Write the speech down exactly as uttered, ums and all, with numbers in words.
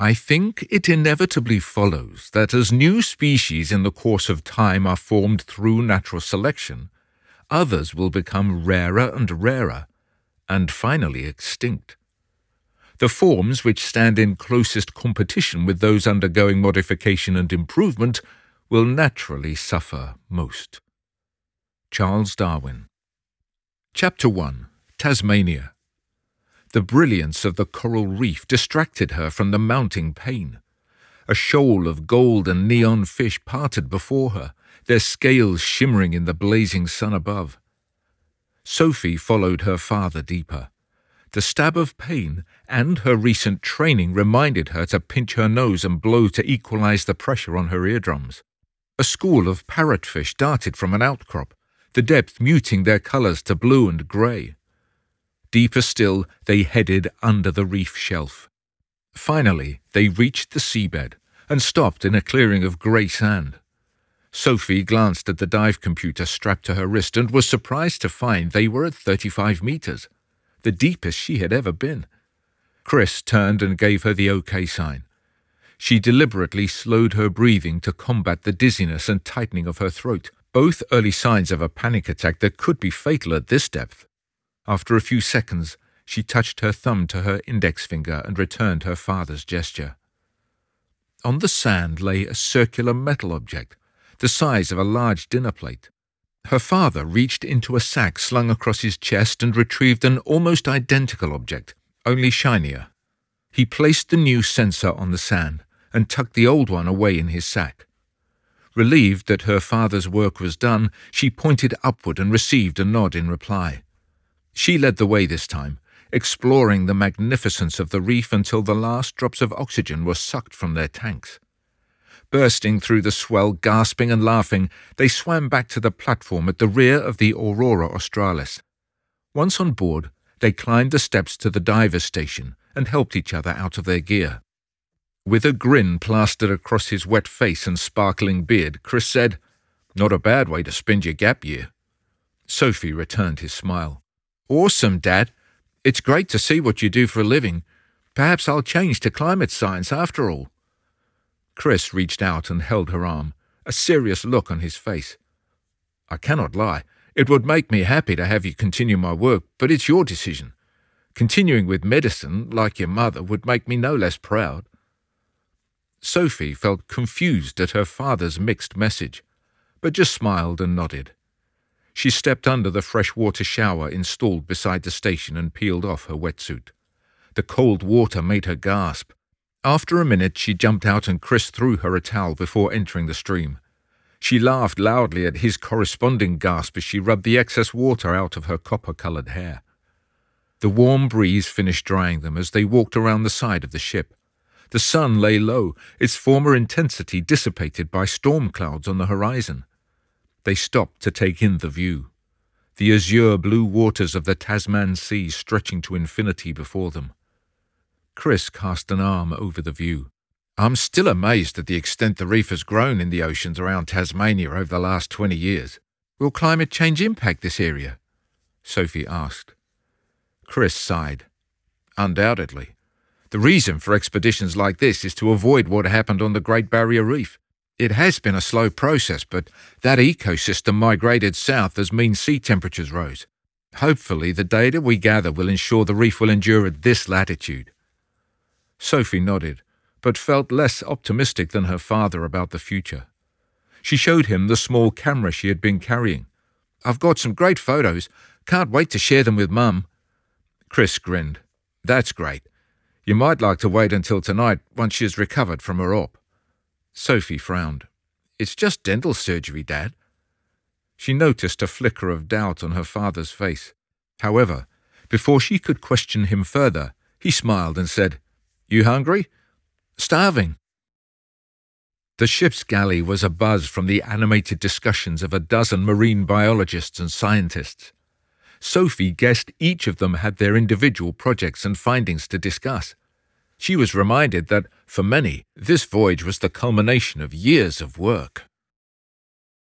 I think it inevitably follows that as new species in the course of time are formed through natural selection, others will become rarer and rarer, and finally extinct. The forms which stand in closest competition with those undergoing modification and improvement will naturally suffer most. Charles Darwin. Chapter one. Tasmania. The brilliance of the coral reef distracted her from the mounting pain. A shoal of gold and neon fish parted before her, their scales shimmering in the blazing sun above. Sophie followed her father deeper. The stab of pain and her recent training reminded her to pinch her nose and blow to equalize the pressure on her eardrums. A school of parrotfish darted from an outcrop, the depth muting their colors to blue and grey. Deeper still, they headed under the reef shelf. Finally, they reached the seabed and stopped in a clearing of grey sand. Sophie glanced at the dive computer strapped to her wrist and was surprised to find they were at thirty-five meters, the deepest she had ever been. Chris turned and gave her the OK sign. She deliberately slowed her breathing to combat the dizziness and tightening of her throat, both early signs of a panic attack that could be fatal at this depth. After a few seconds, she touched her thumb to her index finger and returned her father's gesture. On the sand lay a circular metal object, the size of a large dinner plate. Her father reached into a sack slung across his chest and retrieved an almost identical object, only shinier. He placed the new sensor on the sand and tucked the old one away in his sack. Relieved that her father's work was done, she pointed upward and received a nod in reply. She led the way this time, exploring the magnificence of the reef until the last drops of oxygen were sucked from their tanks. Bursting through the swell, gasping and laughing, they swam back to the platform at the rear of the Aurora Australis. Once on board, they climbed the steps to the diver's station and helped each other out of their gear. With a grin plastered across his wet face and sparkling beard, Chris said, "Not a bad way to spend your gap year." Sophie returned his smile. "Awesome, Dad. It's great to see what you do for a living. Perhaps I'll change to climate science after all." Chris reached out and held her arm, a serious look on his face. "I cannot lie. It would make me happy to have you continue my work, but it's your decision. Continuing with medicine, like your mother, would make me no less proud." Sophie felt confused at her father's mixed message, but just smiled and nodded. She stepped under the freshwater shower installed beside the station and peeled off her wetsuit. The cold water made her gasp. After a minute, she jumped out and Chris threw her a towel before entering the stream. She laughed loudly at his corresponding gasp as she rubbed the excess water out of her copper-coloured hair. The warm breeze finished drying them as they walked around the side of the ship. The sun lay low, its former intensity dissipated by storm clouds on the horizon. They stopped to take in the view, the azure blue waters of the Tasman Sea stretching to infinity before them. Chris cast an arm over the view. "I'm still amazed at the extent the reef has grown in the oceans around Tasmania over the last twenty years. Will climate change impact this area?" Sophie asked. Chris sighed. "Undoubtedly. The reason for expeditions like this is to avoid what happened on the Great Barrier Reef. It has been a slow process, but that ecosystem migrated south as mean sea temperatures rose. Hopefully, the data we gather will ensure the reef will endure at this latitude." Sophie nodded, but felt less optimistic than her father about the future. She showed him the small camera she had been carrying. "I've got some great photos. Can't wait to share them with Mum." Chris grinned. "That's great. You might like to wait until tonight once she's recovered from her op." Sophie frowned. "It's just dental surgery, Dad." She noticed a flicker of doubt on her father's face. However, before she could question him further, he smiled and said, "You hungry?" "Starving." The ship's galley was abuzz from the animated discussions of a dozen marine biologists and scientists. Sophie guessed each of them had their individual projects and findings to discuss. She was reminded that, for many, this voyage was the culmination of years of work.